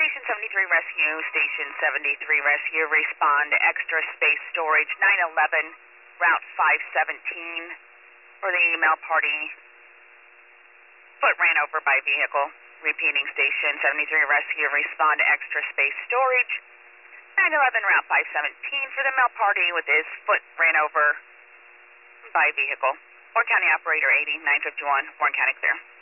Station 73 Rescue, Station 73 Rescue, respond to Extra Space Storage, 911, Route 517, for the email party. Foot ran over by vehicle. Repeating, Station 73 Rescue, respond to Extra Space Storage, 911, Route 517, for the mail party with his foot ran over by vehicle. Warren County Operator 80, 951, Warren County clear.